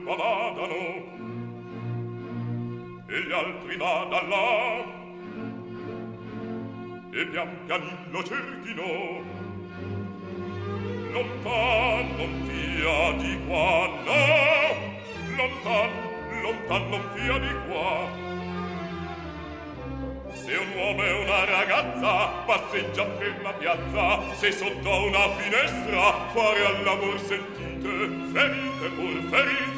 cerca vadano e gli altri vada là e pian pianino cerchino lontan non fia di qua no lontan non fia di qua. Se un uomo e una ragazza passeggian per la piazza, se sotto una finestra fare all'amor sentite, ferite pur ferite